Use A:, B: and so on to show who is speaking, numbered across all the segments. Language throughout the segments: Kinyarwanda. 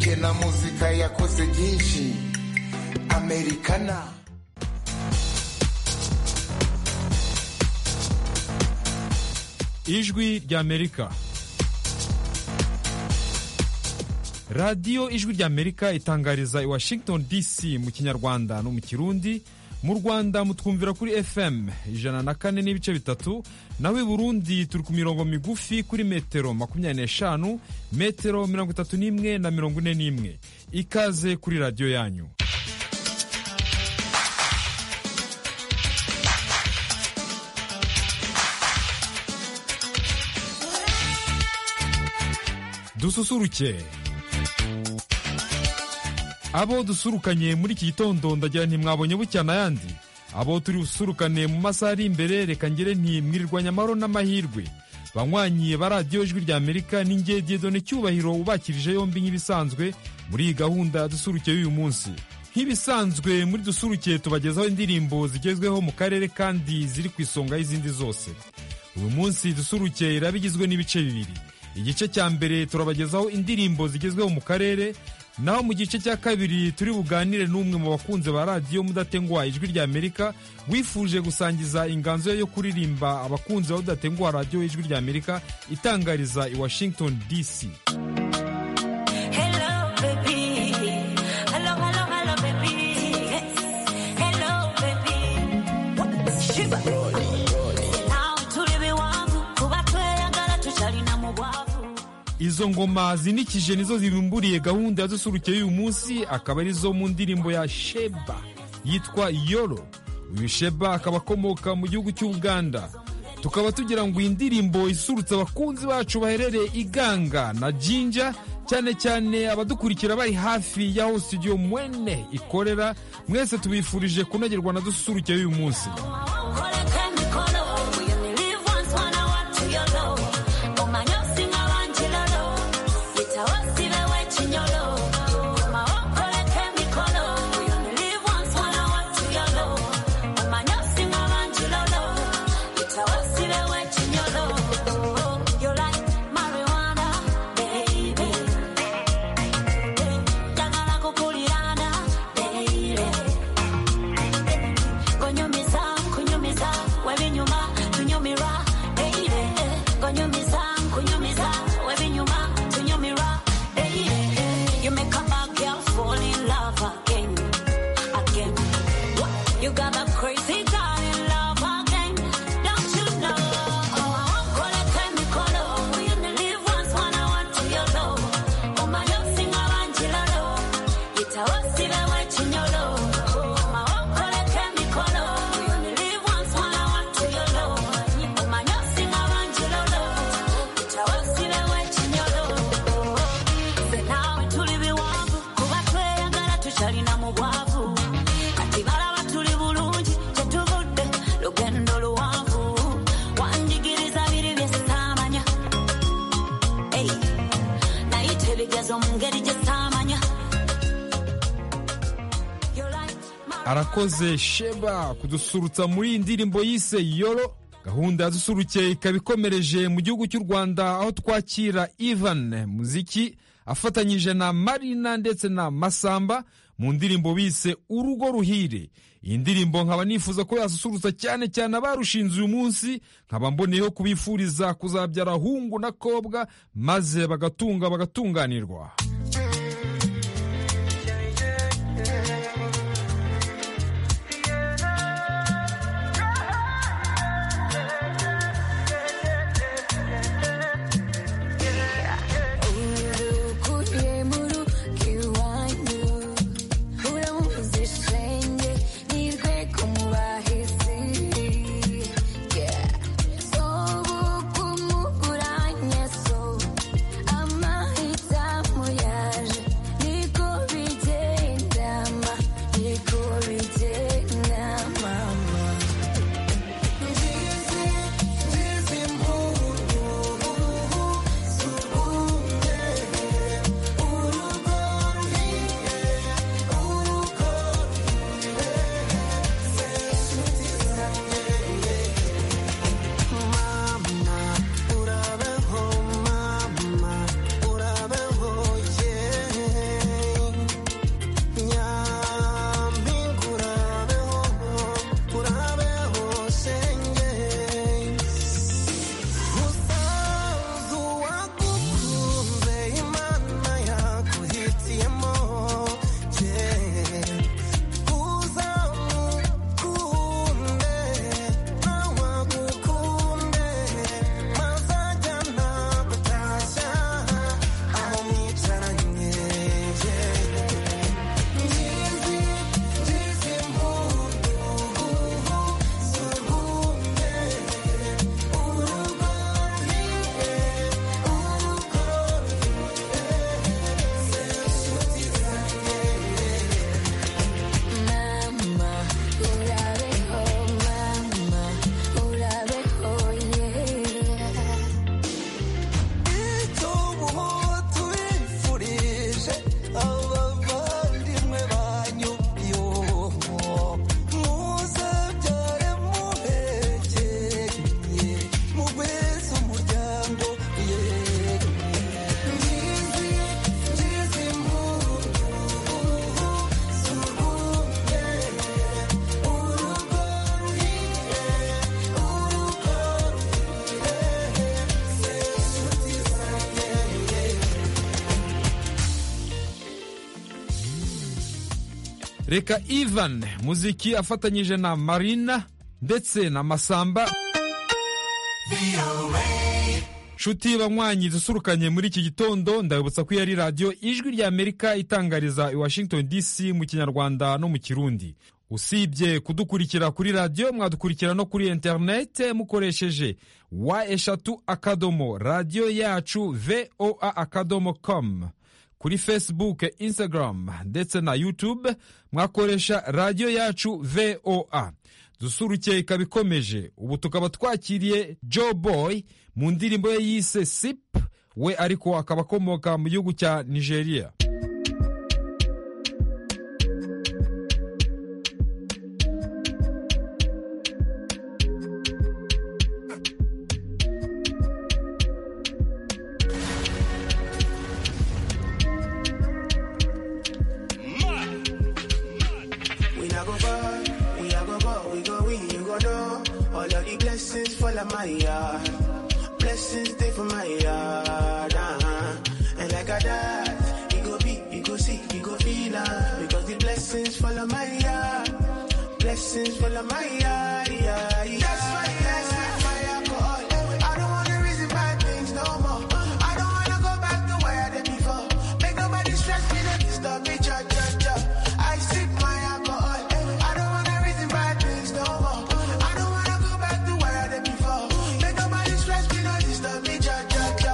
A: rege na muzika yakoze byinshi. Americana.
B: Ijwi ry'Amerika. Radiyo Ijwi ry'Amerika itangariza i Washington DC mu Kinyarwanda no mu Kirundi. Mu Rwanda mutwumvira kuri FM 104.3, naho i Burundi turi ku mirongo migufi kuri metero 25, metero 31 na 41. Ikaze kuri radiyo yanyu. Dususuruke. Abo dusurukanye muri iki gitondo ndagira ntimwabonye bucyana yandi. Abo turi busurukane mu masaha ari imbere, reka ngire nti mwirirwanya amahoro n'amahirwe. Banywanyi ba radiyo Ijwi ry'Amerika, ninjye Dieudonné Cyubahiro ubakirije yombi nk'ibisanzwe muri iyi gahunda dusuruke y'uyu munsi. Nk'ibisanzwe muri dusuruke tubagezaho indirimbo zigezweho mu karere kandi ziri ku isonga y'izindi zose. Uyu munsi dusuruke irabigizwe n'ibice bibiri. Igice cya mbere turabagezaho indirimbo zigezweho mu karere, naho mu gice cya kabiri turi buganire n'umwe mu bakunze ba radiyo mudatenguha Ijwi ry'Amerika wifuje gusangiza inganzo yo kuririmba abakunzi ba mudatenguha radiyo Ijwi ry'Amerika itangariza i Washington DC. Izo ngoma zinikije nizo zibumburiye gahunda yadusurukiye uyu munsi, akaba ari zo mu ndirimbo ya Sheba yitwa Yolo. Uyu Sheba akaba akomoka mu gihugu cy'Uganda. Tukaba tugira ngo iyi ndirimbo isurutse abakunzi bacu baherereye Iganga na Jinja, cyane cyane abadukurikira bari hafi y'aho studio Mwene ikorera. Mwese tubifurije kunogerwa na dusurukiye uyu munsi. Arakoze Sheba kudusurutsa muri indirimbo yise Yolo. Gahunda yadusurukiye ikaba ikomereje mu gihugu cy'u Rwanda, aho twakira Ivan Muziki afatanyije na Marina ndetse na Masamba mu ndirimbo bise Urugo Ruhire. Iyi ndirimbo nkaba nifuza ko yasusurutsa cyane cyane abarushinze uyu munsi, nkaba mboneyeho kubifuriza kuzabyara hungu na kobwa maze bagatunganirwa.
C: Yeah.
B: reka Ivan Muziki afatanyije na Marina ndetse na Masamba. Shuti banywanyi dusurukanye muri iki gitondo, ndabutsa ko yari radio Ijwi rya Amerika itangariza i Washington DC mu Kinyarwanda no mu Kirundi. Usibye kudukurikira kuri radio, mwadukurikira no kuri internet mukoresheje wa@radio-yacu.voa.com. Kuri Facebook, Instagram ndetse na YouTube mwakoresha Radio Yacu VOA. Dusuruke ikabikomeje. Ubu tukaba twakiriye Joe Boy mu ndirimbo ye yise Sip, we ariko akaba akomoka mu gihugu cya Nigeria.
C: Blessings stay for my yard, and like I died, you go be, you go see, you go feel because the blessings follow my yard, blessings follow my yard, yeah. That's why I sip my alcohol. I don't wanna reason bad things no more. I don't wanna go back to where I did before. Make nobody stress me, don't disturb me, cha cha cha. I sip my alcohol. I don't wanna reason bad things no more. I don't wanna go back to where I did before. Make nobody stress me, don't disturb me, cha cha cha.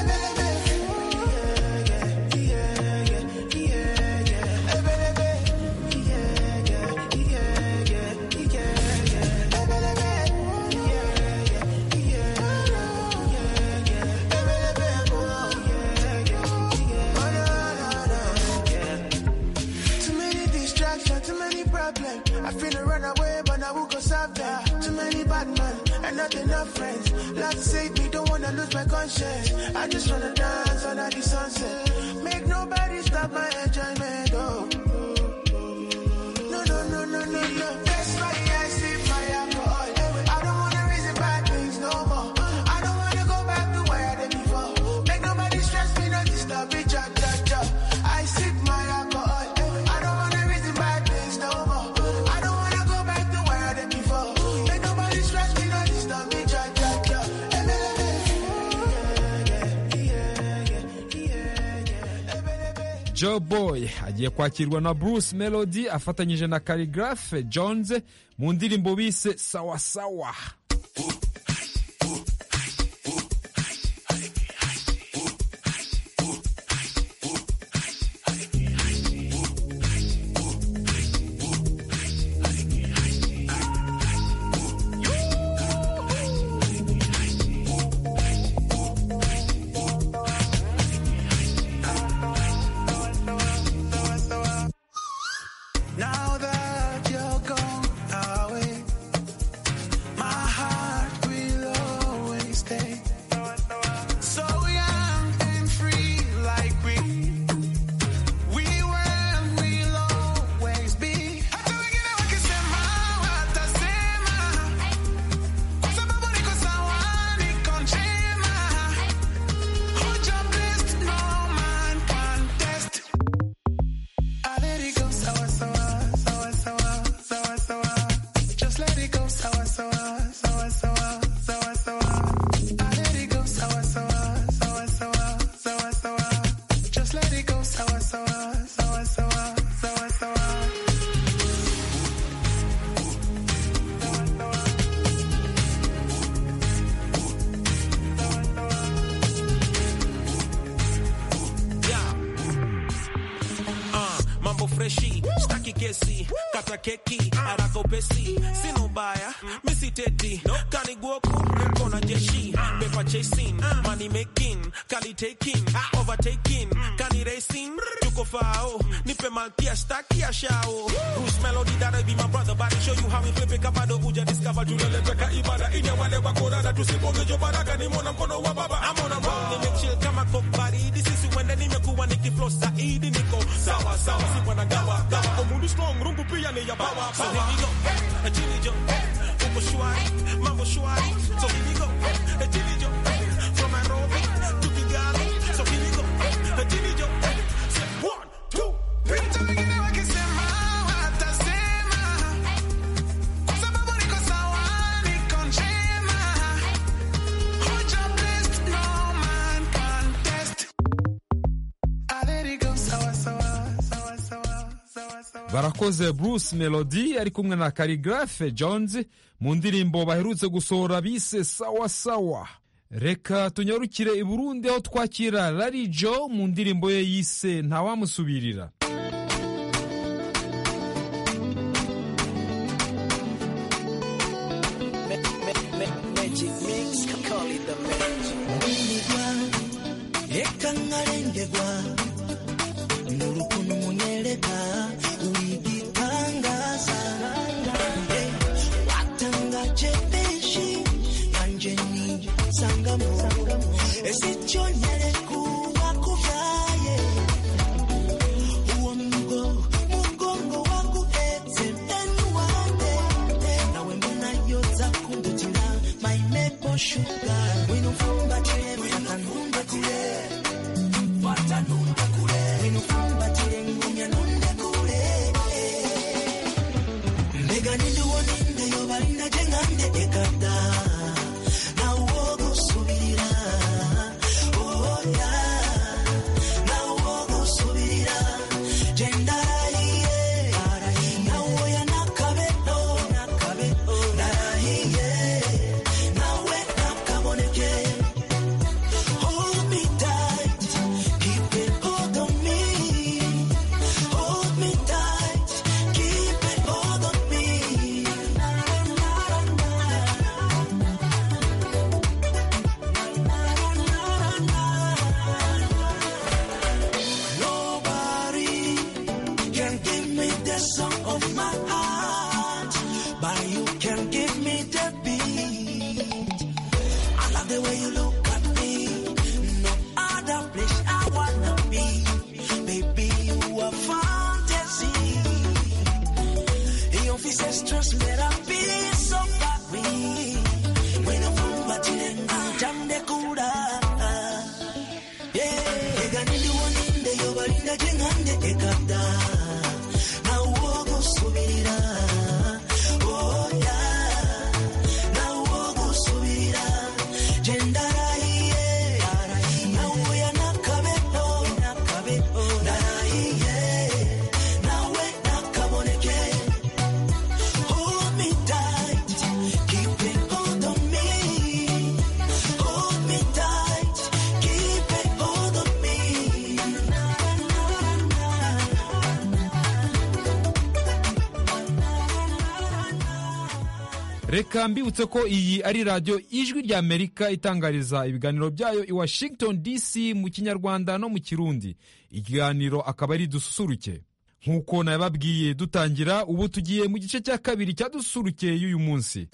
C: I finna run away, but I will go solve that. Too many bad men and not enough friends. Love to save me, don't wanna lose my conscience. I just wanna dance under the sunset. Make nobody stop my enjoyment, oh. No, no, no, no, no, no. That's why I sip my alcohol. I don't wanna reason bad things no more. I don't wanna go back to where I did before. Make nobody stress me, not disturb me, cha, cha, cha. I sip my alcohol. I don't wanna reason bad things no more. I don't wanna go back to where I did before. Make nobody stress me, not disturb me, cha, cha, cha.
B: Joe Boy agiye kwakirwa na Bruce Melody afatanyije na Calligraph Jones mu ndirimbo bise Sawa Sawa.
C: Now that you're gone away, my heart will always stay. So young and free like we were and we'll always be. Hata wengine wakisema watasema, kwa sababu niko sawa, niko njema. Who's your best? No man can test. I let it go, sawa sawa. Just let it go, sawa sawa, sawa sawa, sawa sawa. I let it go, sawa sawa, sawa sawa, sawa sawa. Just let it go, sawa sawa, sawa sawa, sawa sawa.
D: Mambo freshi, staki kesi, kata keki, haraka upesi, sino baya, misi teti, kani guoku, kona jeshi, paper chasing, money making, kali taking, overtaking, kani racing, tuko fao, nipe malkia, staki ya shao. Bruce Melody, that'll be my brother, but I show you how we flip it, kabado uja discover, tunalepeka ibada, inya wale wakorada, tusipogejo baraka, ni mona mkono wa baba, I'm on a roll, nimechill kama kokbari, this is when the nimekuwa nikiflow saidi, niko sawa sawa, si wana gawa gawa, omundu strong, rungu pia ni ya bawa. So here we go, chini jo, uko shwari, mambo shwari. So here we go, chini jo, from Nairobi to Kigali. So here we go, chini jo, 1, 2, 3.
B: barakoze Bruce Melody ari kumwe na Calligraphe Jones mu ndirimbo baherutse gusohora bise sawa sawa. Reka tunyarukire i Burundi aho twakira Larry Joe mu ndirimbo ye yise ntawamusubirira. Reka mbibutse ko iyi ari radio Ijwi rya Amerika itangariza ibiganiro byayo i Washington DC mu Kinyarwanda no mu Kirundi. Ikiganiro akaba ari dususuruke. Nkuko nababwiye dutangira, ubu tugiye mu gice cya kabiri cya dususuruke y'uyu munsi.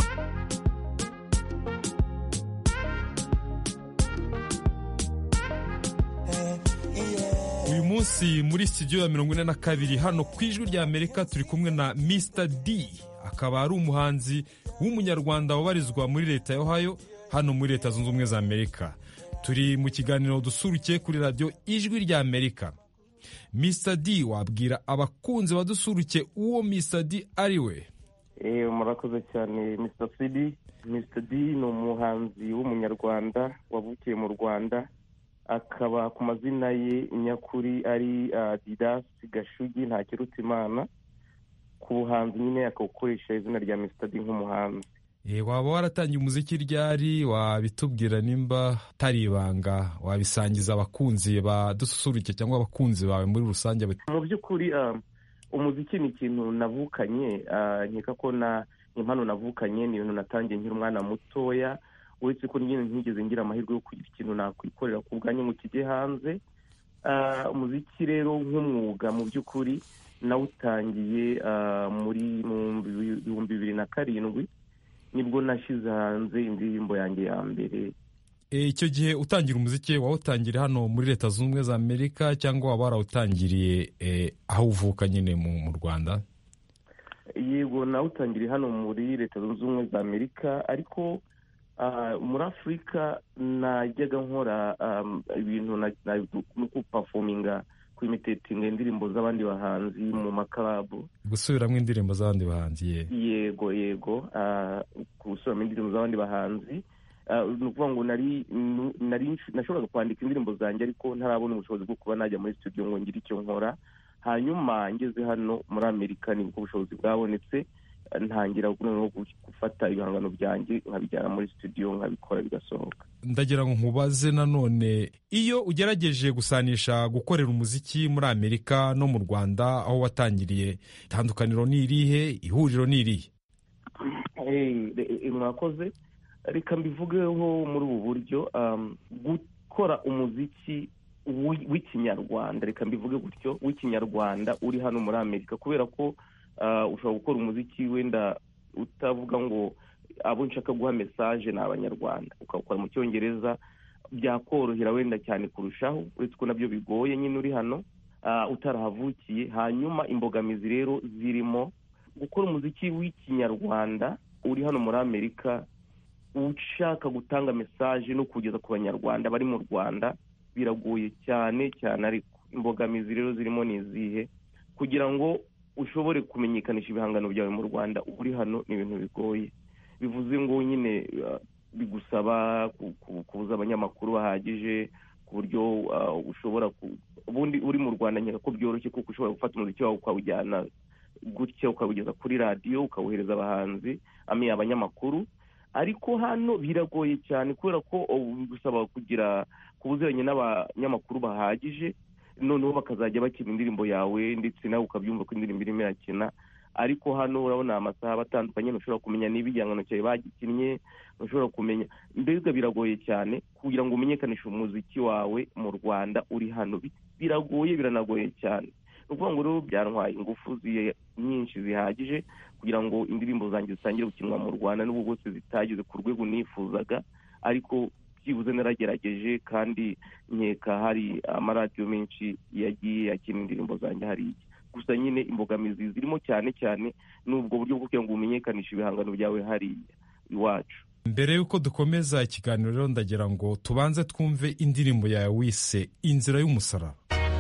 B: Uyu munsi muri studio ya 42 hano ku Ijwi rya Amerika turi kumwe na Mr D. Akaba ari umuhanzi w'umunyarwanda wabarizwa muri leta ya Ohio hano muri leta zunze ubumwe za Amerika. Turi mu kiganiro dusuruke kuri radio Ijwi rya Amerika. Mr D, wabwira abakunzi badusuruke uwo Mr D ari we?
E: Murakoze cyane Mr CD. Mr D ni umuhanzi w'umunyarwanda wavukiye mu Rwanda, akaba ku mazina ye nyakuri ari Didas Gashugi Ntakirutimana. Ku buhanzi nyine akakoresha izina rya Mr D nk'umuhanzi.
B: Waba waratangiye umuziki ryari? Wabitubwira nimba tari ibanga, wabisangiza abakunzi badususuruke cyangwa abakunzi bawe muri rusange?
E: Mu by'ukuri umuziki ni ikintu navukanye, nkeka ko impano navukanye ni ibintu natangiye nkiri umwana mutoya, uretse ko nyine ntigeze ngira amahirwe yo kugira ikintu nakwikorera ku bwanjye ngo kijye hanze. Umuziki rero nk'umwuga mu by'ukuri nawutangiye muri 2007 nibwo nashize hanze indirimbo yanjye ya mbere.
B: Icyo gihe utangira umuziki wawutangira hano muri leta zunze ubumwe za Amerika cyangwa waba warawutangiriye aho uvuka nyine mu Rwanda?
E: Yego, nawutangiriye hano muri leta zunze ubumwe za Amerika, ariko muri Afurika najyaga nkora ibintu no performinga, kwimitatinga indirimbo z'abandi bahanzi mu makarabu.
B: Gusubiramo indirimbo z'abandi bahanzi?
E: Yego, gusubiramo indirimbo z'abandi bahanzi. Ni ukuvuga ngo nashoboraga kwandika indirimbo zanjye ariko ntarabona ubushobozi bwo kuba najya muri studio ngo ngire icyo nkora. hanyuma ngeze hano muri Amerika nibwo ubushobozi bwabonetse, ntangira no gufata ibihangano byanjye nkabijyana muri studio nkabikora bigasohoka.
B: Ndagira ngo nkubaze nanone, iyo ugerageje gusanisha gukorera umuziki muri Amerika no mu Rwanda aho watangiriye, itandukaniro ni irihe, ihuriro ni irihe?
E: Mwakoze, reka mbivugeho muri ubu buryo. Gukora umuziki w'ikinyarwanda, reka mbivuge gutyo, w'ikinyarwanda uri hano muri Amerika, kubera ko ushobora gukora umuziki wenda utavuga ngo abo nshaka guha message ni abanyarwanda, ukawukora mu cyongereza, byakorohera wenda cyane kurushaho, uretse ko nabyo bigoye nyine uri hano utarahavukiye. Hanyuma imbogamizi rero zirimo gukora umuziki w'ikinyarwanda uri hano muri Amerika, ushaka gutanga message no kugeza ku banyarwanda bari mu Rwanda, biragoye cyane cyane. Ariko imbogamizi rero zirimo ni izihe? Kugira ngo ushobore kumenyekanisha ibihangano byawe mu Rwanda uri hano ni ibintu bigoye. Bivuze ngo nyine bigusaba kubuza abanyamakuru bahagije, ku buryo ushobora ubundi uri mu Rwanda nkeka ko byoroshye, kuko ushobora gufata umuziki wawe ukawujyana gutya ukawugeza kuri radio ukawuhereza abahanzi abanyamakuru. Ariko hano biragoye cyane, kubera ko bigusaba kugira kubuziranye n'abanyamakuru bahagije, noneho bakazajya bakina indirimbo yawe ndetse nawe ukabyumva ko indirimbo irimo irakina. Ariko hano urabona amasaha batandukanye, ntushobora kumenya niba igihangano cyawe bagikinnye, ntushobora kumenya. Mbega biragoye cyane kugira ngo umenyekanishe umuziki wawe mu Rwanda uri hano, biragoye, biranagoye cyane. Ni ukuvuga ngo rero byantwaye ingufu nyinshi zihagije kugira ngo indirimbo zanjye zitangire gukinwa mu Rwanda, n'ubwo bwose zitageze ku rwego nifuzaga, ariko byibuze naragerageje, kandi nkeka hari amaradiyo menshi yagiye akina indirimbo zanjye hariya. Gusa nyine imbogamizi zirimo cyane cyane n'ubwo buryo bwo kugira ngo umenyekanishe ibihangano byawe hariya iwacu.
B: Mbere y'uko dukomeza ikiganiro rero, ndagira ngo tubanze twumve indirimbo yawe wise Inzira y'Umusaraba.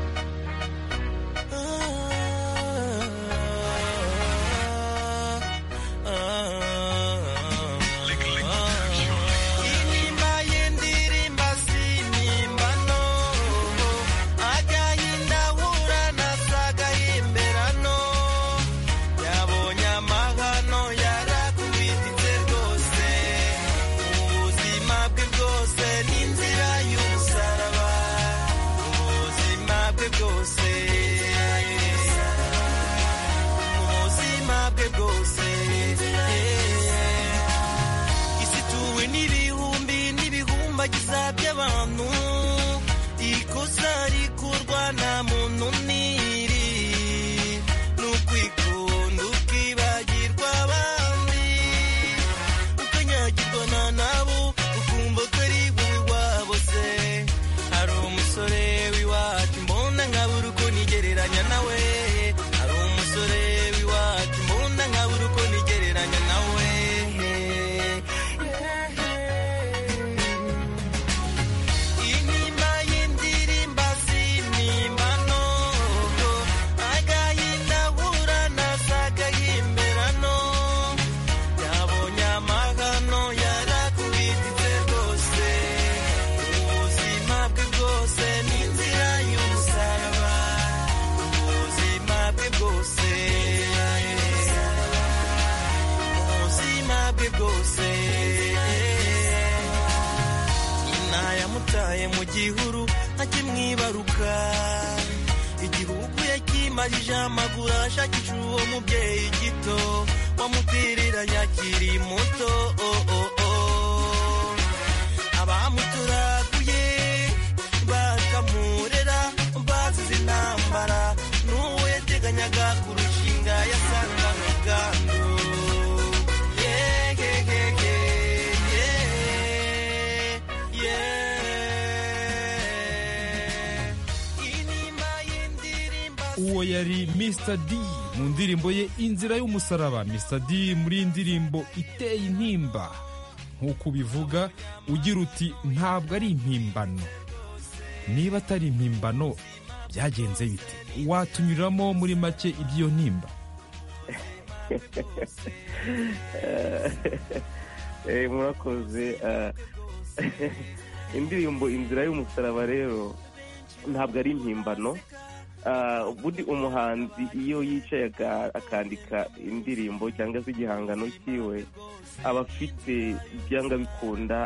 D: mu gihuru akimwibaruka, igihugu yakimajije amaguru ashakisha uwo mubyeyi gito wamupirira yakiri muto. Abamuturaguye bakamurera bazize intambara, n'uwo yateganyaga kurushinga yasanga nk'ubwandu.
B: Uwo yari Mr D mu ndirimbo ye Inzira y'Umusaraba. Mr D muri indirimbo iteye intimba, nk'uko ubivuga ugira uti ntabwo ari impimbano. Niba atari impimbano byagenze bite? Watunyuramo muri make iby'iyo ntimba?
E: Murakoze. Indirimbo Inzira y'Umusaraba rero ntabwo ari impimbano, buri umuhanzi iyo yicaye akandika indirimbo cyangwa se igihangano cyiwe aba afite byanga bikunda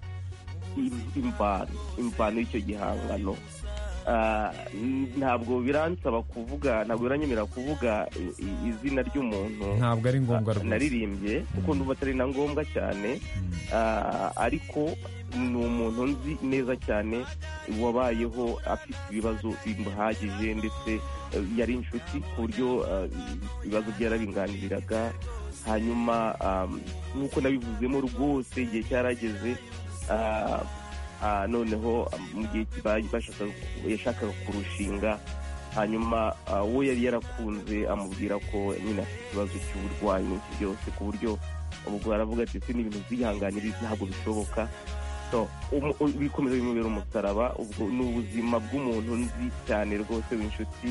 E: imvano y'icyo gihangano. Ntabwo biransaba kuvuga, ntabwo biranyemerera kuvuga izina ry'umuntu
B: ntabwo ari ngombwa rwose
E: naririmbye kuko ndumva atari na ngombwa cyane, ariko ni umuntu nzi neza cyane wabayeho afite ibibazo bimuhagije ndetse yari inshuti ku buryo ibibazo byarabinganiriraga. Hanyuma nk'uko nabivuzemo rwose igihe cyarageze, noneho mu gihe yashakaga kurushinga, hanyuma we yari yarakunze amubwira ko nyine afite ikibazo cy'uburwayi n'iki byose, ku buryo ubwo aravuga ati ese n'ibintu byihanganira ntabwo bishoboka. Bikomeza bimubera umusaraba. Ubwo ni ubuzima bw'umuntu nzi cyane rwose w'inshuti.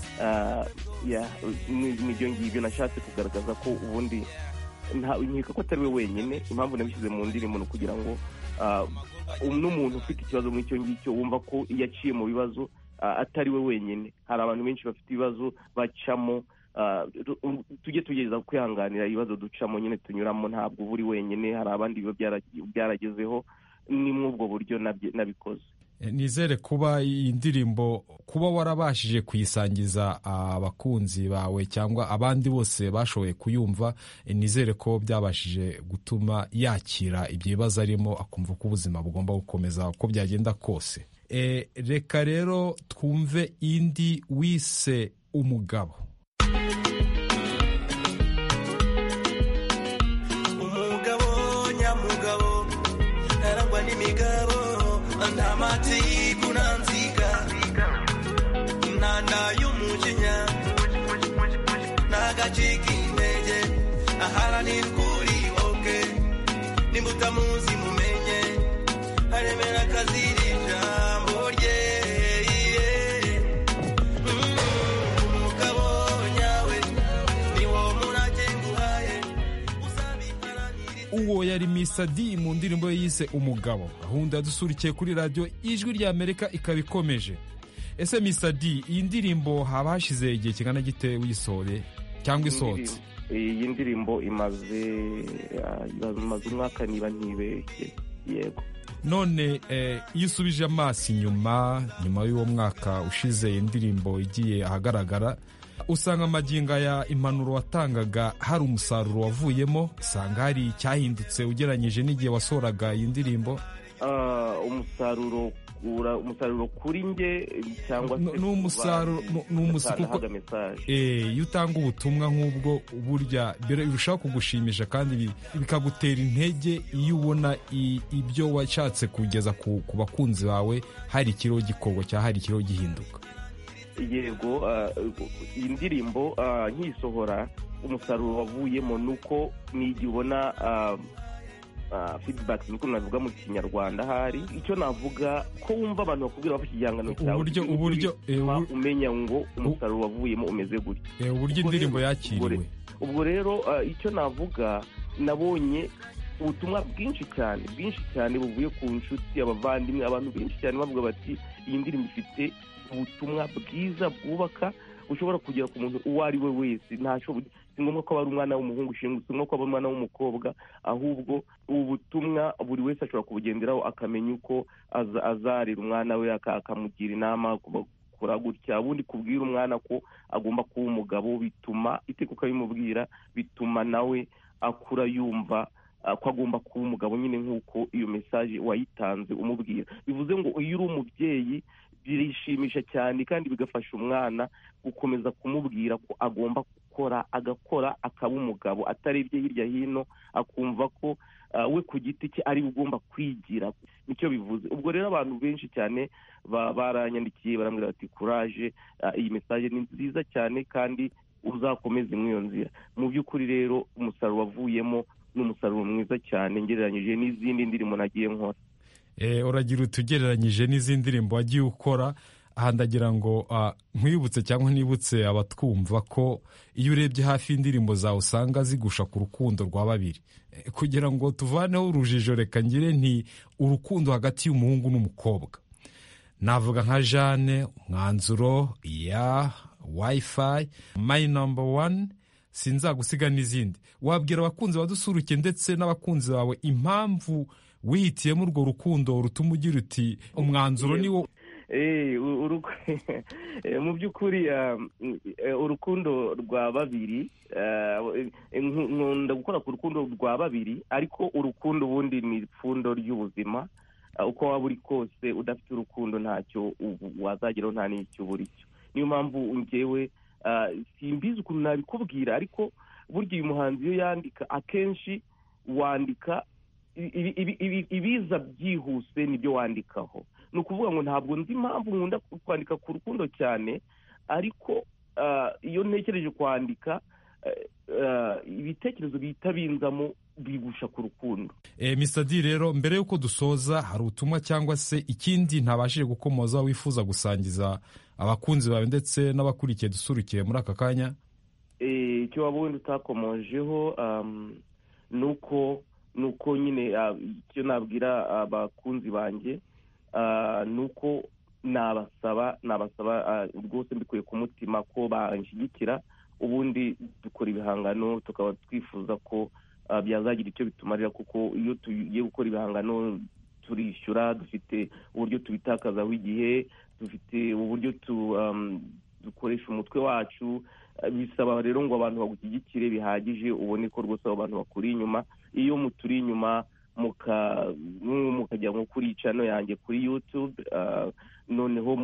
E: Nibyo ngibyo nashatse kugaragaza ko ubundi nkeka ko atari we wenyine. Impamvu nabishyize mu ndirimbo ni ukugira ngo n'umuntu ufite ikibazo nk'icyo ngicyo wumva ko iyo aciye mu bibazo atari we wenyine. Hari abantu benshi bafite ibibazo bacamo, tujye tugerageza kwihanganira ibibazo ducamo nyine tunyuramo, ntabwo uba uri wenyine, hari abandi biba byaragezeho. Ni muri ubwo buryo nabikoze.
B: Nizere kuba iyi ndirimbo kuba warabashije kuyisangiza abakunzi bawe cyangwa abandi bose bashoboye kuyumva, nizere ko byabashije gutuma yakira ibyo bibazo arimo, akumva ko ubuzima bugomba gukomeza uko byagenda kose. Reka rero twumve indi wise Umugabo.
F: Umugabo nyamugabo arangwa n'imigabo nta matiku nanziga nanda y'umujinya n'agacika intege aharanira ukuri oke nimbuta muzi mumenye aremera akazira ijambo rye. Umugabo nyawe niwo murage nguhaye
B: uwo yari Mr D mu ndirimbo ye yise Umugabo. Gahunda dusurikiye kuri radio Ijwi rya Amerika ikaba ikomeje. Ese Mr D, iyi ndirimbo haba hashize igihe kingana gite wisohore cyangwa isohotse?
E: Iyi ndirimbo imaze umwaka niba ntibeshye. Yego.
B: None iyo usubije amaso nyuma y'uwo mwaka ushize iyi ndirimbo igiye ahagaragara, usanga amagingo ya impanuro watangaga hari umusaruro wavuyemo, usanga hari icyahindutse ugereranyije n'igihe wasohoraga iyi ndirimbo?
E: Umusaruro kuri nge cyangwa se
B: kuko iyo utanga ubutumwa nk'ubwo burya birushaho kugushimisha kandi bikagutera intege iyo ubona ibyo washatse kugeza ku bakunzi bawe hari ikiriho gikorwa cyangwa hari ikiriho gihinduka.
E: Yego, iyi ndirimbo nkisohora umusaruro wavuyemo nuko n'igihe ubona feedback nuko navuga mu Kinyarwanda, hari icyo navuga ko wumva abantu bakubwira bafite igihangano cyawe
B: uburyo
E: umenya ngo umusaruro wavuyemo umeze gutya,
B: uburyo indirimbo yakiriwe.
E: Ubwo rero icyo navuga, nabonye ubutumwa bwinshi cyane buvuye ku nshuti, abavandimwe, abantu benshi cyane bavuga bati iyi ndirimbo ifite ubutumwa bwiza bwubaka ushobora kugera ku muntu uwo ari we wese. Si ngombwa ko aba ari umwana w'umuhungu, si ngombwa ko aba ari umwana w'umukobwa, ahubwo ubu butumwa buri wese ashobora kubugenderaho akamenya uko azarera umwana we, akamugira inama kura gutya. Ubundi kubwira umwana ko agomba kuba umugabo bituma iteka ukabimubwira, bituma nawe akura yumva ko agomba kuba umugabo nyine nk'uko iyo message wayitanze umubwira. Bivuze ngo iyo uri umubyeyi birishimisha cyane kandi bigafasha umwana gukomeza kumubwira ko agomba agakora akaba umugabo, atarebye hirya hino, akumva ko we ku giti cye ari ugomba kwigira. Nicyo bivuze. Ubwo rero abantu benshi cyane baranyandikiye barambwira bati courage, iyi message ni nziza cyane kandi uzakomeze mw'iyo nzira. Mu by'ukuri rero umusaruro wavuyemo ni umusaruro mwiza cyane ngereranyije n'izindi ndirimbo nagiye nkora.
B: Uragira utugereranyije n'izindi ndirimbo wagiye ukora. Aha ndagira ngo nkwibutse cyangwa nibutse abatwumva ko iyo urebye hafi y'indirimbo zawe usanga zigusha ku rukundo rwa babiri. Kugira ngo tuvaneho urujijo, reka ngire nti urukundo hagati y'umuhungu n'umukobwa. navuga nka Jane, Umwanzuro, ya Wi-Fi, My Number One, sinzagusiga n'izindi. Wabwira abakunzi badusuruke ndetse n'abakunzi bawe impamvu wihitiyemo urwo rukundo rutuma ugira uti Umwanzuro niwo?
E: Mu by'ukuri urukundo rwa babiri, nkunda gukora ku rukundo rwa babiri, ariko urukundo ubundi ni ipfundo ry'ubuzima. Uko waba uri kose udafite urukundo ntacyo wazageraho, nta n'icyo ubura cyo. Niyo mpamvu njyewe simbizi ukuntu nabikubwira, ariko burya uyu muhanzi iyo yandika akenshi wandika ibiza byihuse nibyo wandikaho. Ni ukuvuga ngo ntabwo nzi impamvu nkunda kwandika ku rukundo cyane, ariko iyo ntekereje kwandika ibitekerezo bihita binzamo bigusha ku rukundo.
B: Mr. D, rero mbere y'uko dusoza, hari ubutumwa cyangwa se ikindi ntabashije gukomoza wifuza gusangiza abakunzi bawe ndetse n'abakurikiye dusurukiye muri aka kanya?
E: Icyo waba wenda utakomojeho nuko nyine icyo nabwira abakunzi banjye nuko nabasaba rwose mbikuye ku mutima ko banshyigikira, ubundi dukora ibihangano tukaba twifuza ko byazagira icyo bitumarira, kuko iyo tugiye gukora ibihangano turishyura, dufite uburyo tubitakazaho igihe, dufite uburyo dukoresha umutwe wacu. Bisaba rero ngo abantu bagushyigikire bihagije, ubone ko rwose abo bantu bakuri inyuma. Iyo muturi inyuma mukajya nko kuri channel yanjye kuri YouTube, noneho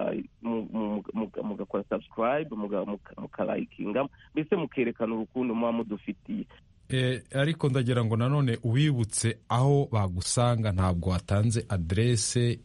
E: mugakora subscribe, mukalikinga, mbese mukerekana urukundo muba mudufitiye.
B: Ariko ndagira ngo nanone ubibutse aho bagusanga. Ntabwo watanze adresse,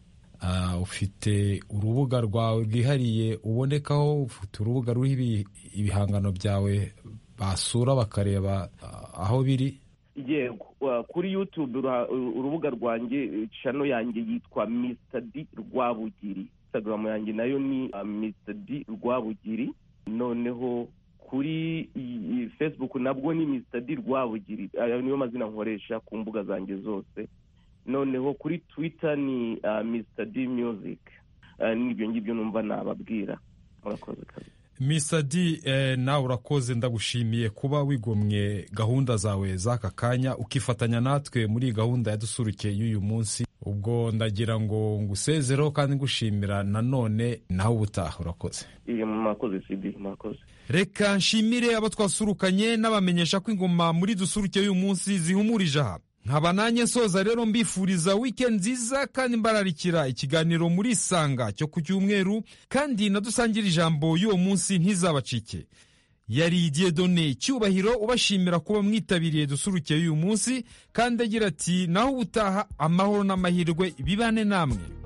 B: ufite urubuga rwawe rwihariye ubonekaho, ufite urubuga ruriho ibihangano byawe basura bakareba aho biri?
E: Yego, kuri YouTube urubuga rwanjye, channel yanjye yitwa Mr. D Rwabugiri. Instagram yanjye nayo ni Mr. D Rwabugiri. Noneho kuri Facebook nabwo ni Mr. D Rwabugiri. Ayo niyo mazina nkoresha ku mbuga zanjye zose. Noneho kuri Twitter ni Mr. D Music. Nibyo ngibyo numva nababwira. Murakoze kabisa.
B: Mr. D, nawe urakoze, ndagushimiye kuba wigomwe gahunda zawe z'aka kanya ukifatanya natwe muri gahunda yadusurukiye y'uyu munsi. Ubwo ndagira ngo ngusezereho kandi ngushimira nanone, nawe ubutaha. Urakoze.
E: Murakoze CD, murakoze.
B: Reka nshimire abo twasurukanye n'abamenyesha ko ingoma muri dusurukiye y'uyu munsi zihumurije aha. Nkaba nanjye nsoza rero mbifuriza weekend nziza kandi mbararikira ikiganiro muri Isanga cyo ku Cyumweru, kandi nadusangira ijambo y'uwo munsi ntizabacike. Yari Dieudonné Cyubahiro ubashimira kuba mwitabiriye dusurukiye y'uyu munsi, kandi agira ati naho ubutaha amahoro n'amahirwe bibane namwe.